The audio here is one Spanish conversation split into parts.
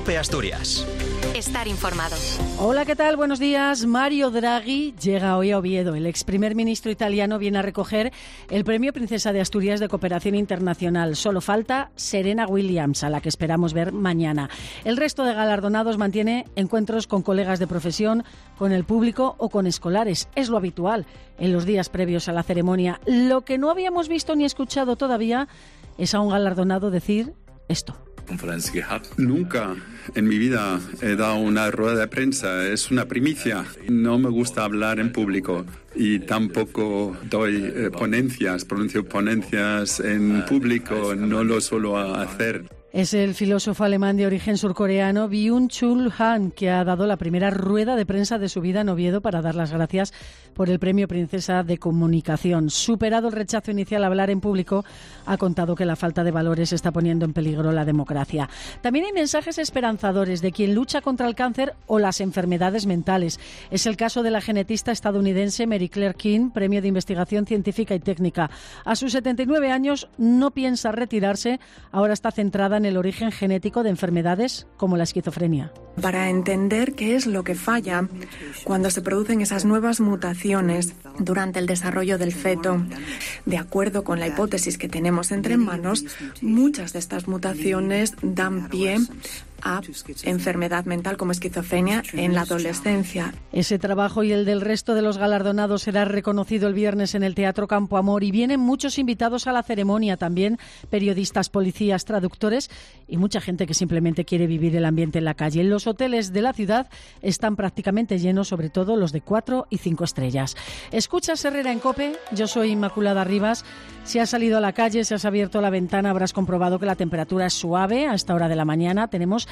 COPE Asturias. Estar informado. Hola, ¿qué tal? Buenos días. Mario Draghi llega hoy a Oviedo. El ex primer ministro italiano viene a recoger el Premio Princesa de Asturias de Cooperación Internacional. Solo falta Serena Williams, a la que esperamos ver mañana. El resto de galardonados mantiene encuentros con colegas de profesión, con el público o con escolares. Es lo habitual en los días previos a la ceremonia. Lo que no habíamos visto ni escuchado todavía es a un galardonado decir esto. Nunca en mi vida he dado una rueda de prensa, es una primicia. No me gusta hablar en público y tampoco doy pronuncio ponencias en público, no lo suelo hacer. Es el filósofo alemán de origen surcoreano Byung-Chul Han, que ha dado la primera rueda de prensa de su vida en Oviedo para dar las gracias por el Premio Princesa de Comunicación. Superado el rechazo inicial a hablar en público, ha contado que la falta de valores está poniendo en peligro la democracia. También hay mensajes esperanzadores de quien lucha contra el cáncer o las enfermedades mentales. Es el caso de la genetista estadounidense Mary Claire King, Premio de Investigación Científica y Técnica. A sus 79 años no piensa retirarse, ahora está centrada en el origen genético de enfermedades como la esquizofrenia. Para entender qué es lo que falla cuando se producen esas nuevas mutaciones durante el desarrollo del feto. De acuerdo con la hipótesis que tenemos entre manos, muchas de estas mutaciones dan pie a enfermedad mental como esquizofrenia en la adolescencia. Ese trabajo y el del resto de los galardonados será reconocido el viernes en el Teatro Campo Amor y vienen muchos invitados a la ceremonia, también periodistas, policías, traductores y mucha gente que simplemente quiere vivir el ambiente en la calle. Los hoteles de la ciudad están prácticamente llenos, sobre todo los de 4 y 5 estrellas. Escuchas Herrera en COPE, yo soy Inmaculada Rivas. Si has salido a la calle, si has abierto la ventana, habrás comprobado que la temperatura es suave a esta hora de la mañana. Tenemos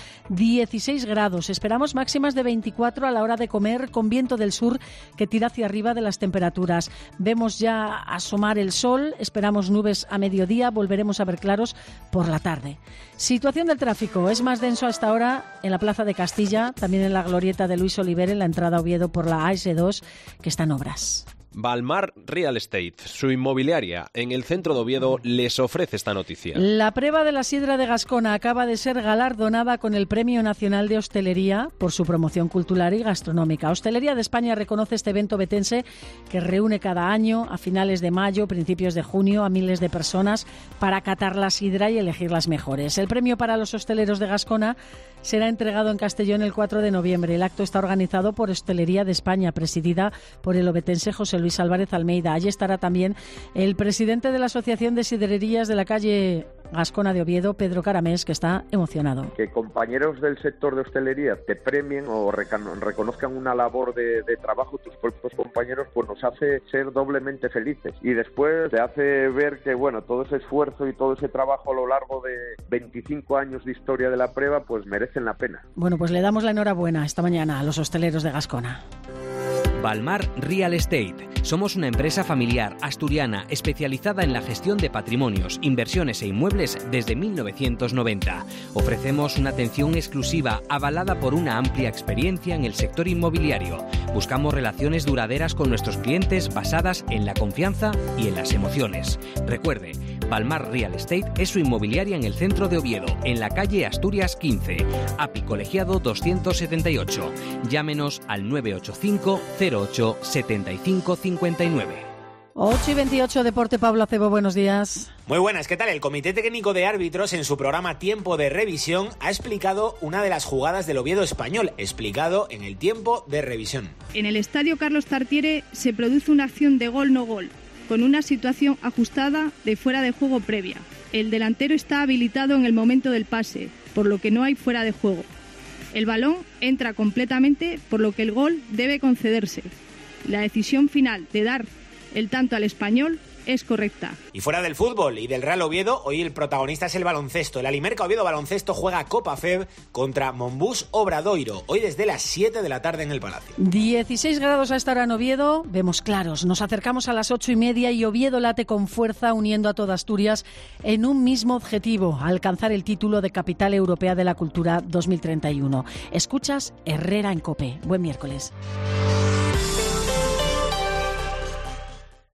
16 grados. Esperamos máximas de 24 a la hora de comer, con viento del sur que tira hacia arriba de las temperaturas. Vemos ya asomar el sol, esperamos nubes a mediodía, volveremos a ver claros por la tarde. Situación del tráfico. Es más denso hasta ahora en la Plaza de Castilla, también en la glorieta de Luis Oliver, en la entrada a Oviedo por la AS2, que está en obras. Balmar Real Estate, su inmobiliaria en el centro de Oviedo, les ofrece esta noticia. La Preva de la Sidra de Gascona acaba de ser galardonada con el Premio Nacional de Hostelería por su promoción cultural y gastronómica. Hostelería de España reconoce este evento betense que reúne cada año, a finales de mayo, principios de junio, a miles de personas para catar la sidra y elegir las mejores. El premio para los hosteleros de Gascona será entregado en Castellón el 4 de noviembre. El acto está organizado por Hostelería de España, presidida por el ovetense José Luis Álvarez Almeida. Allí estará también el presidente de la Asociación de Sidrerías de la calle Gascona de Oviedo, Pedro Caramés, que está emocionado. Que compañeros del sector de hostelería te premien o reconozcan una labor de trabajo, tus propios compañeros, pues nos hace ser doblemente felices. Y después te hace ver que, bueno, todo ese esfuerzo y todo ese trabajo a lo largo de 25 años de historia de la prueba, pues merecen la pena. Bueno, pues le damos la enhorabuena esta mañana a los hosteleros de Gascona. Balmar Real Estate. Somos una empresa familiar asturiana especializada en la gestión de patrimonios, inversiones e inmuebles desde 1990. Ofrecemos una atención exclusiva avalada por una amplia experiencia en el sector inmobiliario. Buscamos relaciones duraderas con nuestros clientes basadas en la confianza y en las emociones. Recuerde, Balmar Real Estate es su inmobiliaria en el centro de Oviedo, en la calle Asturias 15, API Colegiado 278. Llámenos al 985 08 75 59. 8 y 28, Deporte. Pablo Acebo, buenos días. Muy buenas, ¿qué tal? El Comité Técnico de Árbitros en su programa Tiempo de Revisión ha explicado una de las jugadas del Oviedo español, explicado en el Tiempo de Revisión. En el estadio Carlos Tartiere se produce una acción de gol no gol, con una situación ajustada de fuera de juego previa. El delantero está habilitado en el momento del pase, por lo que no hay fuera de juego. El balón entra completamente, por lo que el gol debe concederse. La decisión final de dar el tanto al español es correcta. Y fuera del fútbol y del Real Oviedo, hoy el protagonista es el baloncesto. El Alimerca Oviedo Baloncesto juega Copa FEB contra Monbús Obradoiro, hoy desde las 7 de la tarde en el Palacio. 16 grados a esta hora en Oviedo, vemos claros. Nos acercamos a las 8:30 y Oviedo late con fuerza, uniendo a toda Asturias en un mismo objetivo: alcanzar el título de Capital Europea de la Cultura 2031. Escuchas Herrera en COPE. Buen miércoles.